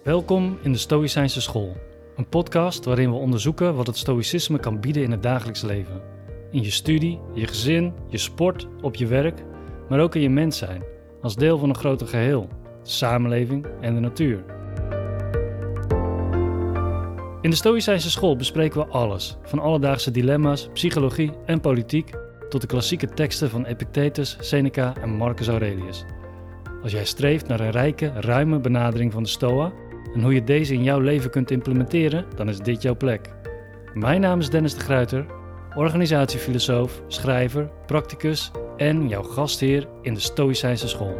Welkom in de Stoïcijnse School, een podcast waarin we onderzoeken wat het stoïcisme kan bieden in het dagelijks leven. In je studie, je gezin, je sport, op je werk, maar ook in je mens zijn, als deel van een groter geheel, de samenleving en de natuur. In de Stoïcijnse School bespreken we alles, van alledaagse dilemma's, psychologie en politiek, tot de klassieke teksten van Epictetus, Seneca en Marcus Aurelius. Als jij streeft naar een rijke, ruime benadering van de Stoa en hoe je deze in jouw leven kunt implementeren, dan is dit jouw plek. Mijn naam is Dennis de Gruyter, organisatiefilosoof, schrijver, practicus en jouw gastheer in de Stoïcijnse School.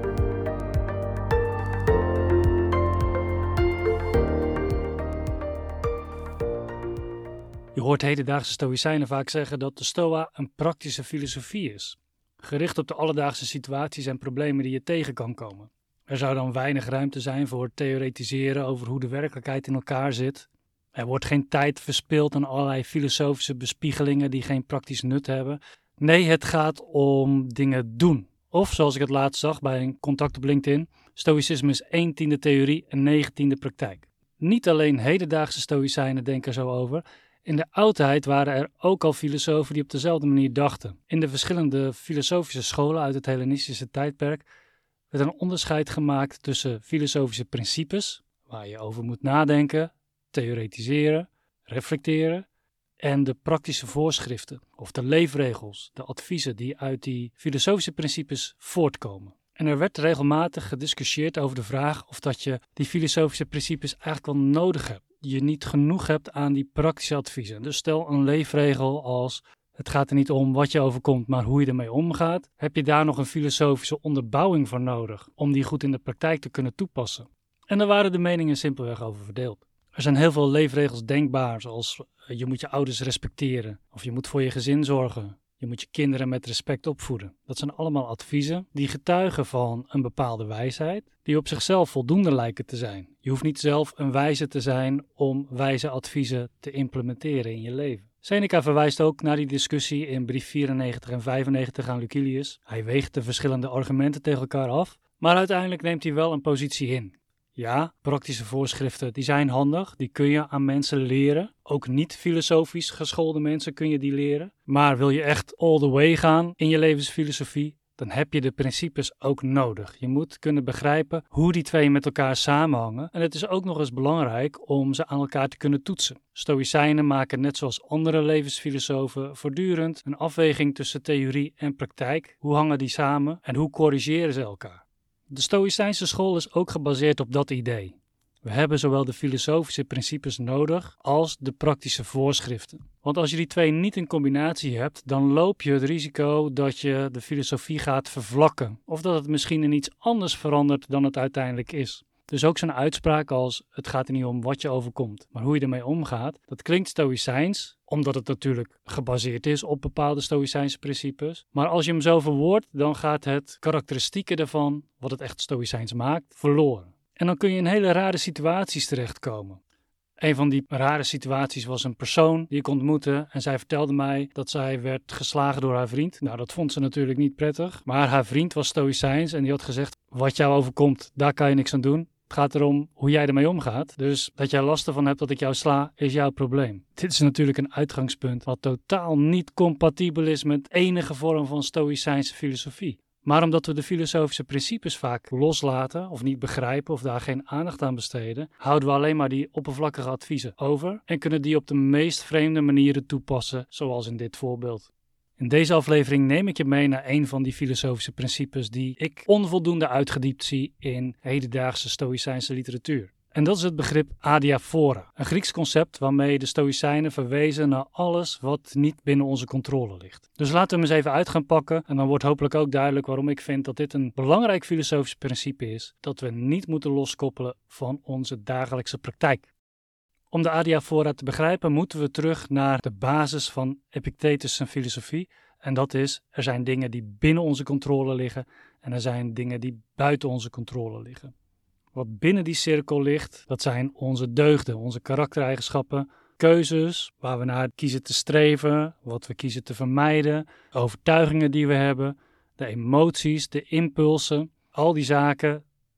Je hoort hedendaagse Stoïcijnen vaak zeggen dat de Stoa een praktische filosofie is, gericht op de alledaagse situaties en problemen die je tegen kan komen. Er zou dan weinig ruimte zijn voor theoretiseren over hoe de werkelijkheid in elkaar zit. Er wordt geen tijd verspild aan allerlei filosofische bespiegelingen die geen praktisch nut hebben. Nee, het gaat om dingen doen. Of, zoals ik het laatst zag bij een contact op LinkedIn, stoïcisme is 1/10 theorie en 9/10 praktijk. Niet alleen hedendaagse Stoïcijnen denken zo over. In de oudheid waren er ook al filosofen die op dezelfde manier dachten. In de verschillende filosofische scholen uit het Hellenistische tijdperk werd een onderscheid gemaakt tussen filosofische principes, waar je over moet nadenken, theoretiseren, reflecteren, en de praktische voorschriften, of de leefregels, de adviezen die uit die filosofische principes voortkomen. En er werd regelmatig gediscussieerd over de vraag of dat je die filosofische principes eigenlijk wel nodig hebt. Je niet genoeg hebt aan die praktische adviezen. Dus stel een leefregel als: het gaat er niet om wat je overkomt, maar hoe je ermee omgaat. Heb je daar nog een filosofische onderbouwing voor nodig om die goed in de praktijk te kunnen toepassen? En daar waren de meningen simpelweg over verdeeld. Er zijn heel veel leefregels denkbaar, zoals je moet je ouders respecteren, of je moet voor je gezin zorgen. Je moet je kinderen met respect opvoeden. Dat zijn allemaal adviezen die getuigen van een bepaalde wijsheid, die op zichzelf voldoende lijken te zijn. Je hoeft niet zelf een wijze te zijn om wijze adviezen te implementeren in je leven. Seneca verwijst ook naar die discussie in brief 94 en 95 aan Lucilius. Hij weegt de verschillende argumenten tegen elkaar af, maar uiteindelijk neemt hij wel een positie in. Ja, praktische voorschriften die zijn handig, die kun je aan mensen leren. Ook niet filosofisch geschoolde mensen kun je die leren. Maar wil je echt all the way gaan in je levensfilosofie, dan heb je de principes ook nodig. Je moet kunnen begrijpen hoe die twee met elkaar samenhangen. En het is ook nog eens belangrijk om ze aan elkaar te kunnen toetsen. Stoïcijnen maken net zoals andere levensfilosofen voortdurend een afweging tussen theorie en praktijk. Hoe hangen die samen en hoe corrigeren ze elkaar? De Stoïcijnse school is ook gebaseerd op dat idee. We hebben zowel de filosofische principes nodig als de praktische voorschriften. Want als je die twee niet in combinatie hebt, dan loop je het risico dat je de filosofie gaat vervlakken. Of dat het misschien in iets anders verandert dan het uiteindelijk is. Dus ook zo'n uitspraak als: het gaat er niet om wat je overkomt, maar hoe je ermee omgaat. Dat klinkt stoïcijns, omdat het natuurlijk gebaseerd is op bepaalde stoïcijnse principes. Maar als je hem zo verwoordt, dan gaat het karakteristieke daarvan, wat het echt stoïcijns maakt, verloren. En dan kun je in hele rare situaties terechtkomen. Een van die rare situaties was een persoon die ik ontmoette en zij vertelde mij dat zij werd geslagen door haar vriend. Nou, dat vond ze natuurlijk niet prettig, maar haar vriend was stoïcijns en die had gezegd: wat jou overkomt, daar kan je niks aan doen. Het gaat erom hoe jij ermee omgaat. Dus dat jij last ervan hebt dat ik jou sla, is jouw probleem. Dit is natuurlijk een uitgangspunt wat totaal niet compatibel is met enige vorm van stoïcijnse filosofie. Maar omdat we de filosofische principes vaak loslaten of niet begrijpen of daar geen aandacht aan besteden, houden we alleen maar die oppervlakkige adviezen over en kunnen die op de meest vreemde manieren toepassen, zoals in dit voorbeeld. In deze aflevering neem ik je mee naar een van die filosofische principes die ik onvoldoende uitgediept zie in hedendaagse stoïcijnse literatuur. En dat is het begrip adiaphora, een Grieks concept waarmee de stoïcijnen verwezen naar alles wat niet binnen onze controle ligt. Dus laten we hem eens even uit gaan pakken en dan wordt hopelijk ook duidelijk waarom ik vind dat dit een belangrijk filosofisch principe is, dat we niet moeten loskoppelen van onze dagelijkse praktijk. Om de adiaphora te begrijpen moeten we terug naar de basis van Epictetus' filosofie. En dat is: er zijn dingen die binnen onze controle liggen en er zijn dingen die buiten onze controle liggen. Wat binnen die cirkel ligt, dat zijn onze deugden, onze karaktereigenschappen, keuzes waar we naar kiezen te streven, wat we kiezen te vermijden, overtuigingen die we hebben, de emoties, de impulsen. Al die zaken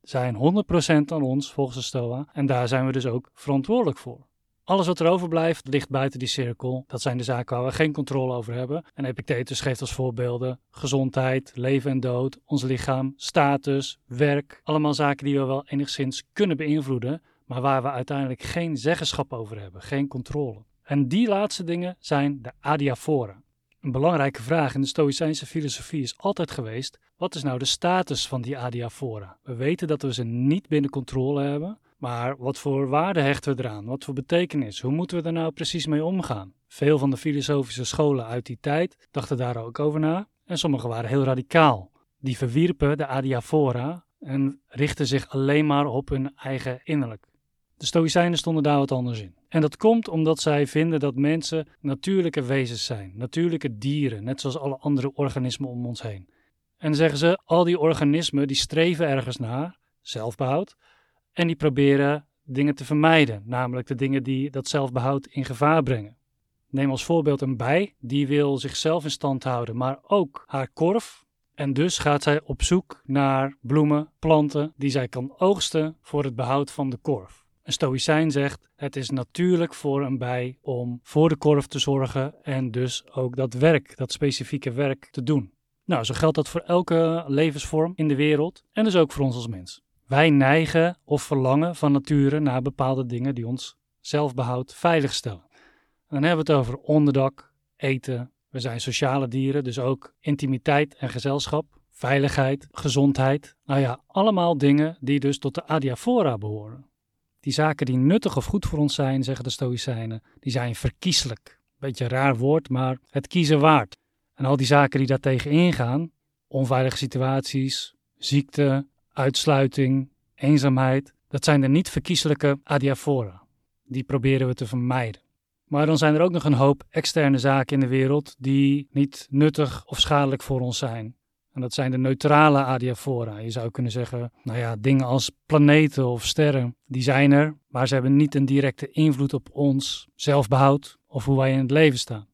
zijn 100% aan ons volgens de Stoa en daar zijn we dus ook verantwoordelijk voor. Alles wat er overblijft ligt buiten die cirkel. Dat zijn de zaken waar we geen controle over hebben. En Epictetus geeft als voorbeelden gezondheid, leven en dood, ons lichaam, status, werk. Allemaal zaken die we wel enigszins kunnen beïnvloeden, maar waar we uiteindelijk geen zeggenschap over hebben, geen controle. En die laatste dingen zijn de adiaphora. Een belangrijke vraag in de Stoïcijnse filosofie is altijd geweest: wat is nou de status van die adiaphora? We weten dat we ze niet binnen controle hebben, maar wat voor waarde hechten we eraan? Wat voor betekenis? Hoe moeten we er nou precies mee omgaan? Veel van de filosofische scholen uit die tijd dachten daar ook over na en sommigen waren heel radicaal. Die verwierpen de adiaphora en richten zich alleen maar op hun eigen innerlijk. De Stoïcijnen stonden daar wat anders in. En dat komt omdat zij vinden dat mensen natuurlijke wezens zijn, natuurlijke dieren, net zoals alle andere organismen om ons heen. En dan zeggen ze, al die organismen die streven ergens naar, zelfbehoud, en die proberen dingen te vermijden, namelijk de dingen die dat zelfbehoud in gevaar brengen. Neem als voorbeeld een bij, die wil zichzelf in stand houden, maar ook haar korf. En dus gaat zij op zoek naar bloemen, planten die zij kan oogsten voor het behoud van de korf. Een stoïcijn zegt, het is natuurlijk voor een bij om voor de korf te zorgen en dus ook dat werk, dat specifieke werk te doen. Nou, zo geldt dat voor elke levensvorm in de wereld en dus ook voor ons als mens. Wij neigen of verlangen van nature naar bepaalde dingen die ons zelfbehoud veiligstellen. En dan hebben we het over onderdak, eten. We zijn sociale dieren, dus ook intimiteit en gezelschap, veiligheid, gezondheid. Nou ja, allemaal dingen die dus tot de adiaphora behoren. Die zaken die nuttig of goed voor ons zijn, zeggen de Stoïcijnen, die zijn verkieslijk. Beetje een raar woord, maar het kiezen waard. En al die zaken die daartegen ingaan, onveilige situaties, ziekte, uitsluiting, eenzaamheid, dat zijn de niet verkieslijke adiaphora. Die proberen we te vermijden. Maar dan zijn er ook nog een hoop externe zaken in de wereld die niet nuttig of schadelijk voor ons zijn. En dat zijn de neutrale adiaphora. Je zou kunnen zeggen, dingen als planeten of sterren, die zijn er, maar ze hebben niet een directe invloed op ons zelfbehoud of hoe wij in het leven staan.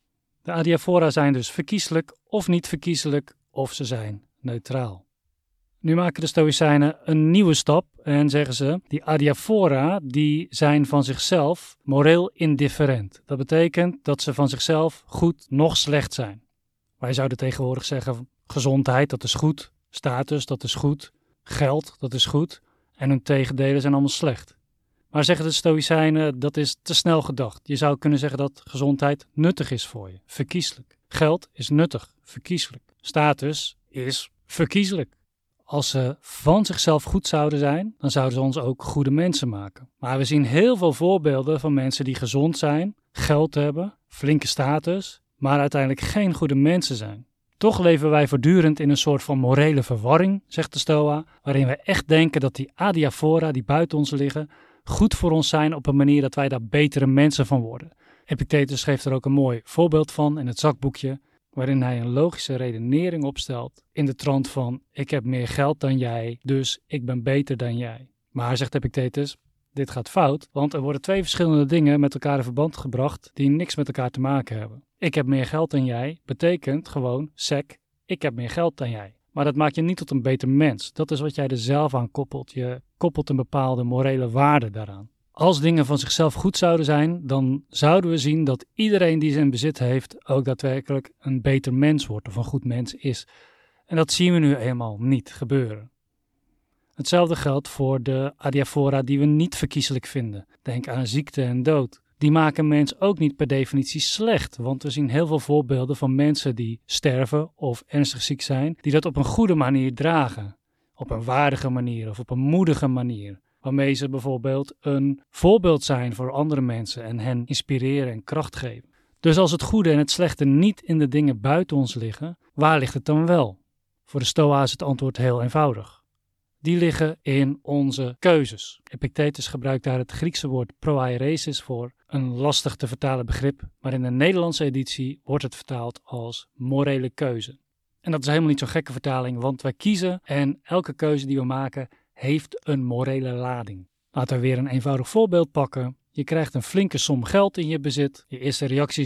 De adiaphora zijn dus verkieslijk of niet verkieslijk, of ze zijn neutraal. Nu maken de Stoïcijnen een nieuwe stap en zeggen ze, die adiaphora die zijn van zichzelf moreel indifferent. Dat betekent dat ze van zichzelf goed noch slecht zijn. Wij zouden tegenwoordig zeggen, gezondheid, dat is goed. Status, dat is goed. Geld, dat is goed. En hun tegendelen zijn allemaal slecht. Maar zeggen de Stoïcijnen, dat is te snel gedacht. Je zou kunnen zeggen dat gezondheid nuttig is voor je, verkieslijk. Geld is nuttig, verkieslijk. Status is verkieslijk. Als ze van zichzelf goed zouden zijn, dan zouden ze ons ook goede mensen maken. Maar we zien heel veel voorbeelden van mensen die gezond zijn, geld hebben, flinke status, maar uiteindelijk geen goede mensen zijn. Toch leven wij voortdurend in een soort van morele verwarring, zegt de Stoa, waarin we echt denken dat die adiaphora die buiten ons liggen, goed voor ons zijn op een manier dat wij daar betere mensen van worden. Epictetus geeft er ook een mooi voorbeeld van in het zakboekje, waarin hij een logische redenering opstelt in de trant van ik heb meer geld dan jij, dus ik ben beter dan jij. Maar, zegt Epictetus, dit gaat fout, want er worden twee verschillende dingen met elkaar in verband gebracht die niks met elkaar te maken hebben. Ik heb meer geld dan jij betekent gewoon, ik heb meer geld dan jij. Maar dat maakt je niet tot een beter mens. Dat is wat jij er zelf aan koppelt. Je koppelt een bepaalde morele waarde daaraan. Als dingen van zichzelf goed zouden zijn, dan zouden we zien dat iedereen die ze in bezit heeft ook daadwerkelijk een beter mens wordt of een goed mens is. En dat zien we nu eenmaal niet gebeuren. Hetzelfde geldt voor de adiaphora die we niet verkieselijk vinden. Denk aan ziekte en dood. Die maken een mens ook niet per definitie slecht, want we zien heel veel voorbeelden van mensen die sterven of ernstig ziek zijn, die dat op een goede manier dragen. Op een waardige manier of op een moedige manier. Waarmee ze bijvoorbeeld een voorbeeld zijn voor andere mensen en hen inspireren en kracht geven. Dus als het goede en het slechte niet in de dingen buiten ons liggen, waar ligt het dan wel? Voor de Stoa is het antwoord heel eenvoudig. Die liggen in onze keuzes. Epictetus gebruikt daar het Griekse woord proairesis voor, een lastig te vertalen begrip, maar in de Nederlandse editie wordt het vertaald als morele keuze. En dat is helemaal niet zo'n gekke vertaling, want wij kiezen en elke keuze die we maken heeft een morele lading. Laten we weer een eenvoudig voorbeeld pakken. Je krijgt een flinke som geld in je bezit. Je eerste reactie is dan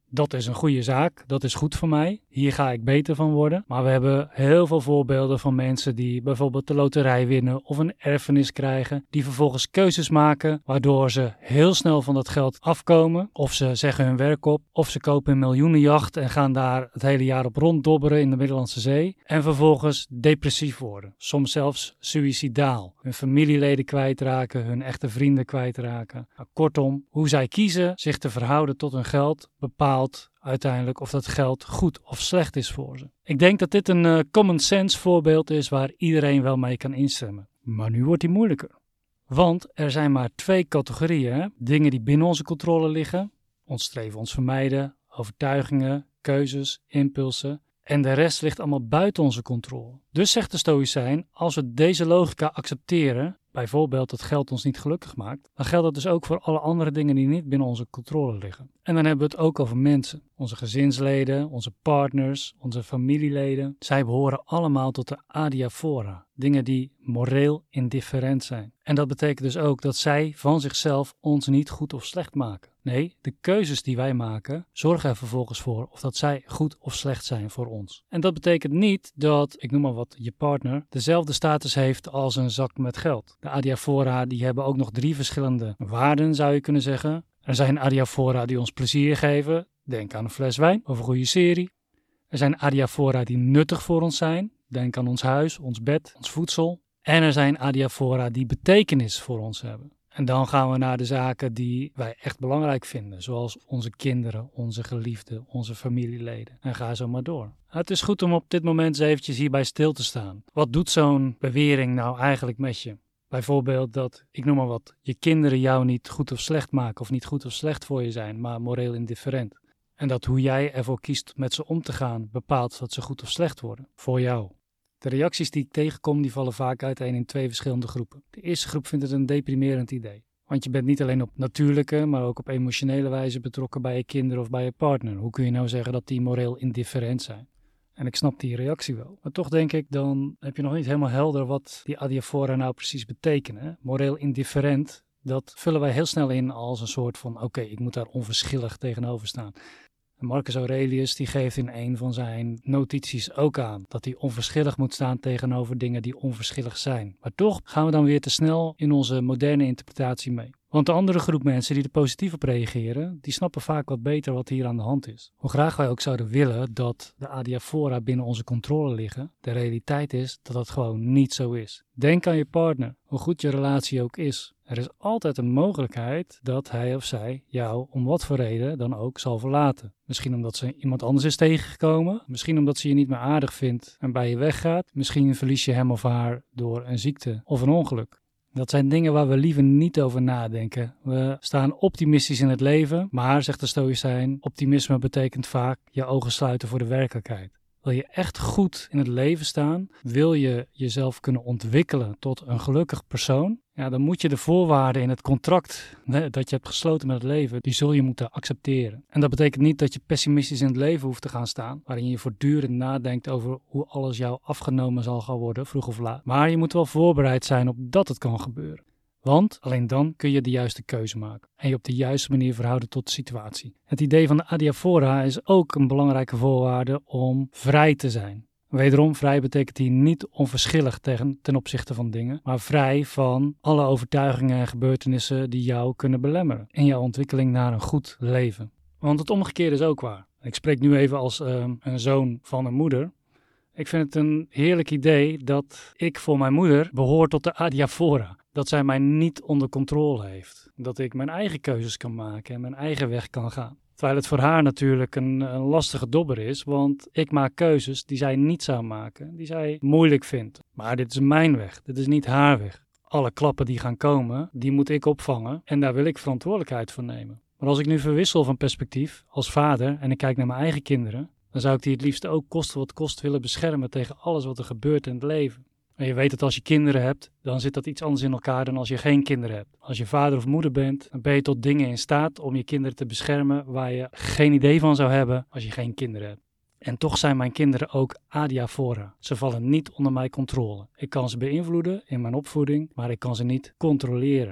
Dat is een goede zaak, dat is goed voor mij, hier ga ik beter van worden. Maar we hebben heel veel voorbeelden van mensen die bijvoorbeeld de loterij winnen of een erfenis krijgen, die vervolgens keuzes maken waardoor ze heel snel van dat geld afkomen. Of ze zeggen hun werk op, of ze kopen een miljoenenjacht en gaan daar het hele jaar op ronddobberen in de Middellandse Zee. En vervolgens depressief worden, soms zelfs suïcidaal. Hun familieleden kwijtraken, hun echte vrienden kwijtraken. Nou, kortom, hoe zij kiezen zich te verhouden tot hun geld bepaalt uiteindelijk of dat geld goed of slecht is voor ze. Ik denk dat dit een common sense voorbeeld is waar iedereen wel mee kan instemmen. Maar nu wordt die moeilijker. Want er zijn maar 2 categorieën. Hè? Dingen die binnen onze controle liggen, ons streven, ons vermijden, overtuigingen, keuzes, impulsen. En de rest ligt allemaal buiten onze controle. Dus zegt de Stoïcijn, als we deze logica accepteren, bijvoorbeeld dat geld ons niet gelukkig maakt, dan geldt dat dus ook voor alle andere dingen die niet binnen onze controle liggen. En dan hebben we het ook over mensen. Onze gezinsleden, onze partners, onze familieleden. Zij behoren allemaal tot de adiaphora. Dingen die moreel indifferent zijn. En dat betekent dus ook dat zij van zichzelf ons niet goed of slecht maken. Nee, de keuzes die wij maken zorgen er vervolgens voor of dat zij goed of slecht zijn voor ons. En dat betekent niet dat, ik noem maar wat, je partner dezelfde status heeft als een zak met geld. De adiaphora die hebben ook nog 3 verschillende waarden, zou je kunnen zeggen. Er zijn adiaphora die ons plezier geven. Denk aan een fles wijn of een goede serie. Er zijn adiaphora die nuttig voor ons zijn. Denk aan ons huis, ons bed, ons voedsel. En er zijn adiaphora die betekenis voor ons hebben. En dan gaan we naar de zaken die wij echt belangrijk vinden. Zoals onze kinderen, onze geliefden, onze familieleden. En ga zo maar door. Het is goed om op dit moment eens eventjes hierbij stil te staan. Wat doet zo'n bewering nou eigenlijk met je? Bijvoorbeeld dat, ik noem maar wat, je kinderen jou niet goed of slecht maken of niet goed of slecht voor je zijn, maar moreel indifferent. En dat hoe jij ervoor kiest met ze om te gaan bepaalt dat ze goed of slecht worden, voor jou. De reacties die ik tegenkom, die vallen vaak uiteen in 2 verschillende groepen. De eerste groep vindt het een deprimerend idee. Want je bent niet alleen op natuurlijke, maar ook op emotionele wijze betrokken bij je kinderen of bij je partner. Hoe kun je nou zeggen dat die moreel indifferent zijn? En ik snap die reactie wel. Maar toch denk ik, dan heb je nog niet helemaal helder wat die adiaphora nou precies betekenen. Moreel indifferent, dat vullen wij heel snel in als een soort van, oké, ik moet daar onverschillig tegenover staan. En Marcus Aurelius die geeft in een van zijn notities ook aan dat hij onverschillig moet staan tegenover dingen die onverschillig zijn. Maar toch gaan we dan weer te snel in onze moderne interpretatie mee. Want de andere groep mensen die er positief op reageren, die snappen vaak wat beter wat hier aan de hand is. Hoe graag wij ook zouden willen dat de adiaphora binnen onze controle liggen, de realiteit is dat dat gewoon niet zo is. Denk aan je partner, hoe goed je relatie ook is. Er is altijd een mogelijkheid dat hij of zij jou om wat voor reden dan ook zal verlaten. Misschien omdat ze iemand anders is tegengekomen, misschien omdat ze je niet meer aardig vindt en bij je weggaat. Misschien verlies je hem of haar door een ziekte of een ongeluk. Dat zijn dingen waar we liever niet over nadenken. We staan optimistisch in het leven, maar, zegt de Stoïcijn, optimisme betekent vaak je ogen sluiten voor de werkelijkheid. Wil je echt goed in het leven staan, wil je jezelf kunnen ontwikkelen tot een gelukkig persoon, ja, dan moet je de voorwaarden in het contract dat je hebt gesloten met het leven, die zul je moeten accepteren. En dat betekent niet dat je pessimistisch in het leven hoeft te gaan staan, waarin je voortdurend nadenkt over hoe alles jou afgenomen zal gaan worden, vroeg of laat. Maar je moet wel voorbereid zijn op dat het kan gebeuren. Want alleen dan kun je de juiste keuze maken en je op de juiste manier verhouden tot de situatie. Het idee van de adiaphora is ook een belangrijke voorwaarde om vrij te zijn. Wederom, vrij betekent hier niet onverschillig ten opzichte van dingen, maar vrij van alle overtuigingen en gebeurtenissen die jou kunnen belemmeren in jouw ontwikkeling naar een goed leven. Want het omgekeerde is ook waar. Ik spreek nu even als een zoon van een moeder. Ik vind het een heerlijk idee dat ik voor mijn moeder behoor tot de adiaphora. Dat zij mij niet onder controle heeft. Dat ik mijn eigen keuzes kan maken en mijn eigen weg kan gaan. Terwijl het voor haar natuurlijk een lastige dobber is, want ik maak keuzes die zij niet zou maken, die zij moeilijk vindt. Maar dit is mijn weg, dit is niet haar weg. Alle klappen die gaan komen, die moet ik opvangen en daar wil ik verantwoordelijkheid voor nemen. Maar als ik nu verwissel van perspectief als vader en ik kijk naar mijn eigen kinderen, dan zou ik die het liefst ook koste wat kost willen beschermen tegen alles wat er gebeurt in het leven. En je weet dat als je kinderen hebt, dan zit dat iets anders in elkaar dan als je geen kinderen hebt. Als je vader of moeder bent, dan ben je tot dingen in staat om je kinderen te beschermen waar je geen idee van zou hebben als je geen kinderen hebt. En toch zijn mijn kinderen ook adiaphora. Ze vallen niet onder mijn controle. Ik kan ze beïnvloeden in mijn opvoeding, maar ik kan ze niet controleren.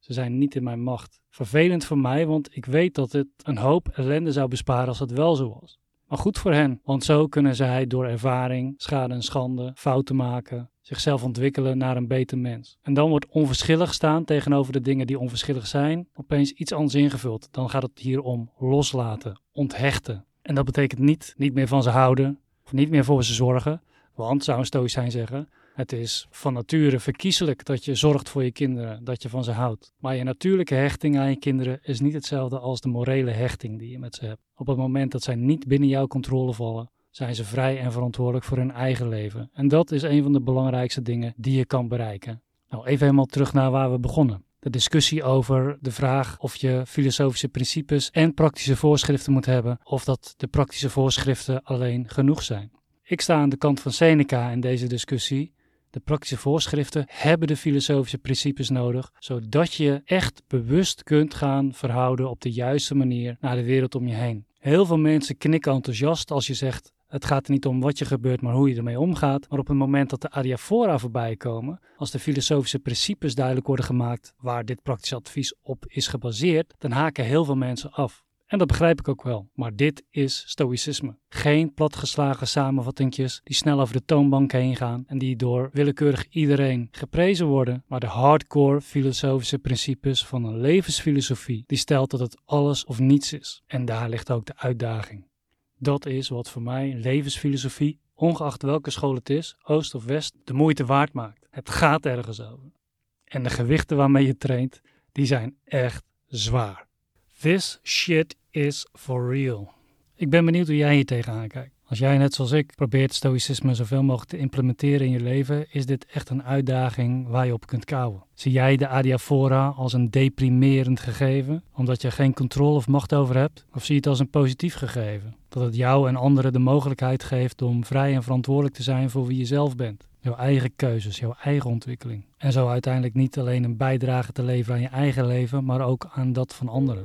Ze zijn niet in mijn macht. Vervelend voor mij, want ik weet dat het een hoop ellende zou besparen als het wel zo was. Maar goed voor hen, want zo kunnen zij door ervaring, schade en schande, fouten maken, zichzelf ontwikkelen naar een beter mens. En dan wordt onverschillig staan tegenover de dingen die onverschillig zijn opeens iets anders ingevuld. Dan gaat het hier om loslaten, onthechten. En dat betekent niet meer van ze houden of niet meer voor ze zorgen. Want, zou een stoïcijn zeggen, het is van nature verkiezelijk dat je zorgt voor je kinderen, dat je van ze houdt. Maar je natuurlijke hechting aan je kinderen is niet hetzelfde als de morele hechting die je met ze hebt. Op het moment dat zij niet binnen jouw controle vallen, zijn ze vrij en verantwoordelijk voor hun eigen leven. En dat is een van de belangrijkste dingen die je kan bereiken. Nou, even helemaal terug naar waar we begonnen. De discussie over de vraag of je filosofische principes en praktische voorschriften moet hebben, of dat de praktische voorschriften alleen genoeg zijn. Ik sta aan de kant van Seneca in deze discussie. De praktische voorschriften hebben de filosofische principes nodig, zodat je echt bewust kunt gaan verhouden op de juiste manier naar de wereld om je heen. Heel veel mensen knikken enthousiast als je zegt, het gaat er niet om wat je gebeurt, maar hoe je ermee omgaat. Maar op het moment dat de adiaphora voorbij komen, als de filosofische principes duidelijk worden gemaakt waar dit praktisch advies op is gebaseerd, dan haken heel veel mensen af. En dat begrijp ik ook wel, maar dit is stoïcisme. Geen platgeslagen samenvattingjes die snel over de toonbank heen gaan en die door willekeurig iedereen geprezen worden, maar de hardcore filosofische principes van een levensfilosofie die stelt dat het alles of niets is. En daar ligt ook de uitdaging. Dat is wat voor mij levensfilosofie, ongeacht welke school het is, oost of west, de moeite waard maakt. Het gaat ergens over. En de gewichten waarmee je traint, die zijn echt zwaar. This shit is for real. Ik ben benieuwd hoe jij hier tegenaan kijkt. Als jij net zoals ik probeert stoïcisme zoveel mogelijk te implementeren in je leven, is dit echt een uitdaging waar je op kunt kouwen. Zie jij de adiaphora als een deprimerend gegeven, omdat je geen controle of macht over hebt? Of zie je het als een positief gegeven, dat het jou en anderen de mogelijkheid geeft om vrij en verantwoordelijk te zijn voor wie je zelf bent? Jouw eigen keuzes, jouw eigen ontwikkeling. En zo uiteindelijk niet alleen een bijdrage te leveren aan je eigen leven, maar ook aan dat van anderen.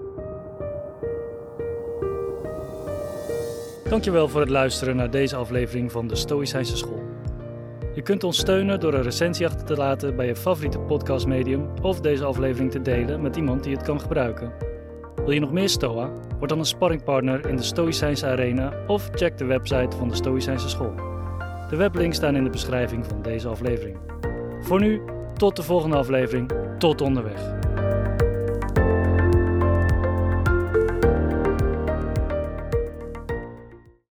Dankjewel voor het luisteren naar deze aflevering van de Stoïcijnse School. Je kunt ons steunen door een recensie achter te laten bij je favoriete podcastmedium of deze aflevering te delen met iemand die het kan gebruiken. Wil je nog meer Stoa? Word dan een sparringpartner in de Stoïcijnse Arena of check de website van de Stoïcijnse School. De weblinks staan in de beschrijving van deze aflevering. Voor nu, tot de volgende aflevering. Tot onderweg.